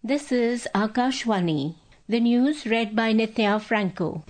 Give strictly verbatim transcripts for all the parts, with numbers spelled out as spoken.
This is Akashvani. The news read by Nithya Franco.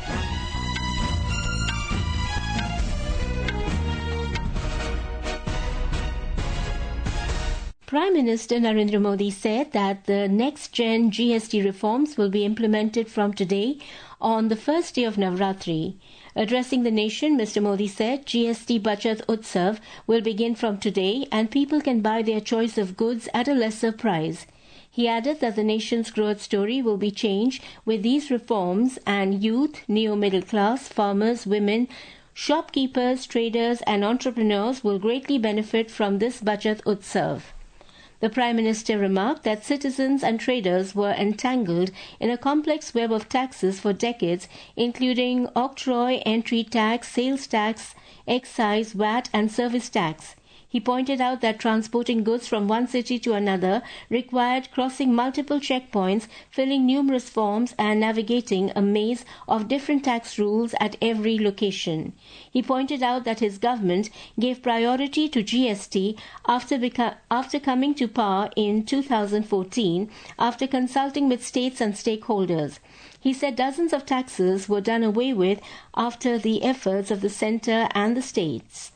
Prime Minister Narendra Modi said that the next-gen G S T reforms will be implemented from today on the first day of Navratri. Addressing the nation, Mister Modi said G S T Bachat Utsav will begin from today and people can buy their choice of goods at a lesser price. He added that the nation's growth story will be changed with these reforms and youth, neo-middle class, farmers, women, shopkeepers, traders and entrepreneurs will greatly benefit from this Bachat Utsav. The Prime Minister remarked that citizens and traders were entangled in a complex web of taxes for decades, including octroi, entry tax, sales tax, excise, V A T and service tax. He pointed out that transporting goods from one city to another required crossing multiple checkpoints, filling numerous forms and navigating a maze of different tax rules at every location. He pointed out that his government gave priority to G S T after, beca- after coming to power in two thousand fourteen, after consulting with states and stakeholders. He said dozens of taxes were done away with after the efforts of the centre and the states.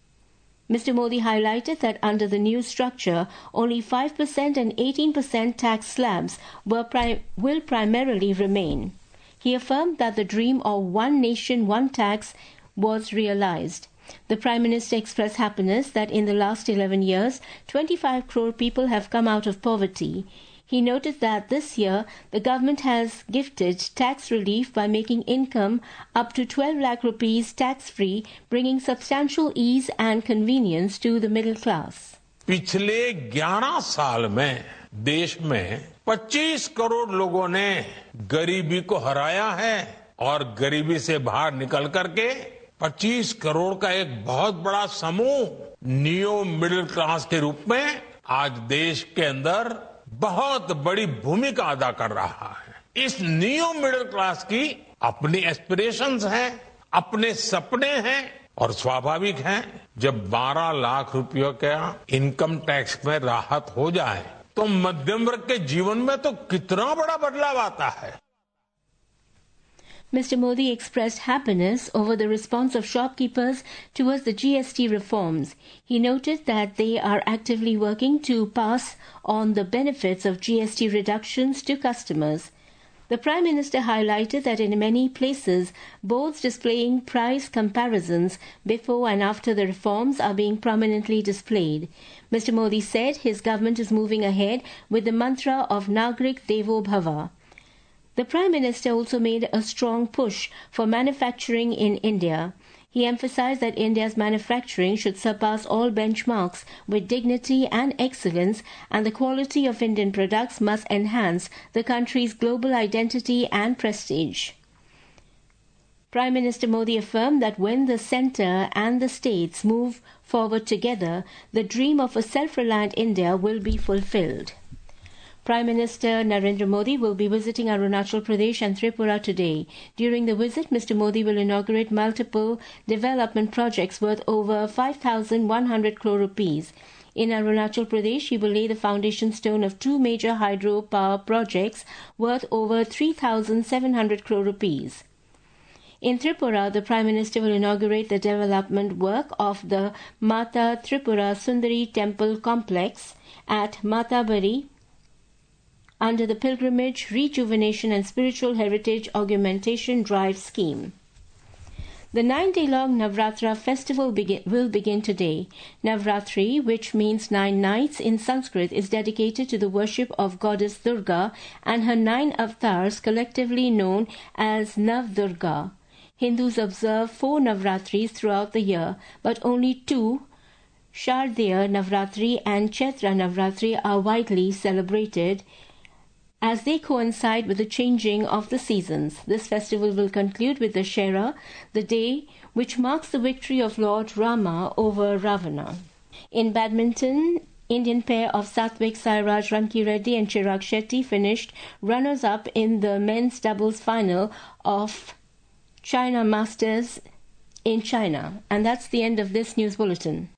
Mister Modi highlighted that under the new structure, only five percent and eighteen percent tax slabs were pri- will primarily remain. He affirmed that the dream of one nation, one tax was realized. The Prime Minister expressed happiness that in the last eleven years, twenty-five crore people have come out of poverty. He noted that this year the government has gifted tax relief by making income up to twelve lakh rupees tax-free, bringing substantial ease and convenience to the middle class. पिछले ग्यारह साल में देश में पच्चीस करोड़ लोगों ने गरीबी को हराया है और गरीबी से बाहर निकल करके पच्चीस करोड़ का एक बहुत बड़ा समूह नियो मिडिल क्लास के रूप में आज देश के अंदर बहुत बड़ी भूमिका अदा कर रहा है। इस नियो मिडिल क्लास की अपनी एस्पिरेशंस हैं, अपने सपने हैं और स्वाभाविक है जब बारह लाख रुपयों का इनकम टैक्स में राहत हो जाए तो मध्यम वर्ग के जीवन में तो कितना बड़ा बदलाव आता है। Mister Modi expressed happiness over the response of shopkeepers towards the G S T reforms. He noted that they are actively working to pass on the benefits of G S T reductions to customers. The Prime Minister highlighted that in many places, boards displaying price comparisons before and after the reforms are being prominently displayed. Mister Modi said his government is moving ahead with the mantra of Nagrik Devo Bhava. The Prime Minister also made a strong push for manufacturing in India. He emphasized that India's manufacturing should surpass all benchmarks with dignity and excellence, and the quality of Indian products must enhance the country's global identity and prestige. Prime Minister Modi affirmed that when the centre and the states move forward together, the dream of a self-reliant India will be fulfilled. Prime Minister Narendra Modi will be visiting Arunachal Pradesh and Tripura today. During the visit, Mister Modi will inaugurate multiple development projects worth over five thousand one hundred crore rupees. In Arunachal Pradesh, he will lay the foundation stone of two major hydropower projects worth over three thousand seven hundred crore rupees. In Tripura, the Prime Minister will inaugurate the development work of the Mata Tripura Sundari Temple Complex at Matabari under the Pilgrimage, Rejuvenation and Spiritual Heritage Augmentation Drive scheme. The nine-day-long Navratra festival begin, will begin today. Navratri, which means nine nights in Sanskrit, is dedicated to the worship of goddess Durga and her nine avatars, collectively known as Navdurga. Hindus observe four Navratris throughout the year, but only two, Shardaya Navratri and Chaitra Navratri, are widely celebrated as they coincide with the changing of the seasons. This festival will conclude with the Shera, the day which marks the victory of Lord Rama over Ravana. In badminton, Indian pair of Satvik Sairaj Rankireddy and Chirag Shetty finished runners-up in the men's doubles final of China Masters in China. And that's the end of this news bulletin.